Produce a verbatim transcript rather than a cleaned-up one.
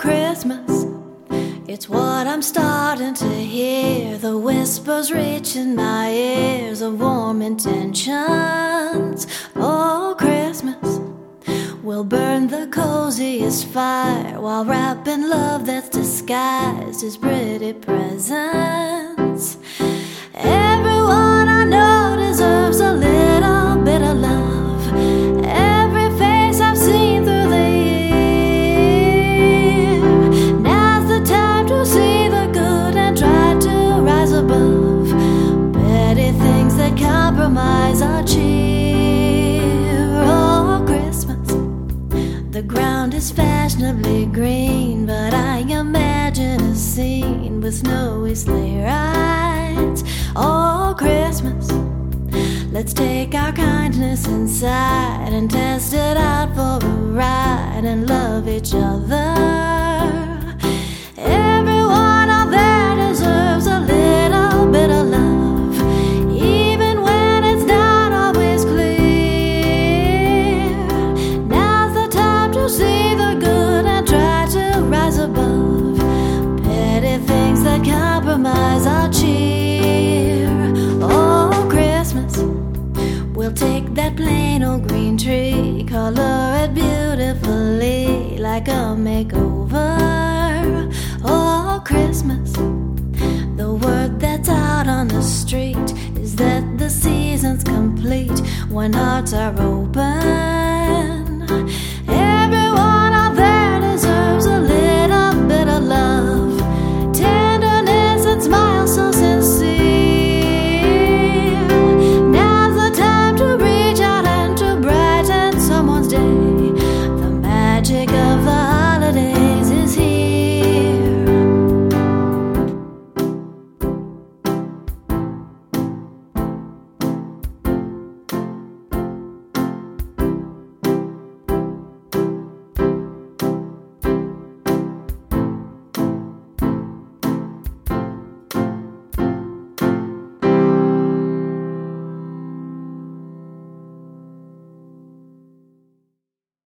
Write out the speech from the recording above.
Christmas, it's what I'm starting to hear. The whispers reaching my ears of warm intentions. Oh, Christmas, we'll burn the coziest fire while wrapping love that's disguised as pretty presents. Everyone I know deserves a little bit of love. Every face I've seen through the year. Now's the time to see the good and try to rise above petty things that compromise our cheer. Oh, Christmas, the ground is fashionably green, but I imagine a scene with snowy sleigh rides. Oh, Christmas, let's take our kindness inside and test it out for a ride and love each other. Everyone out there deserves a little bit of love, even when it's not always clear. Now's the time to see the good and try to rise above petty things that compromise our cheer. Oh, Christmas, we'll take that plain old green tree, color it beautifully like a makeover. Oh, Christmas, the word that's out on the street is that the season's complete when hearts are open.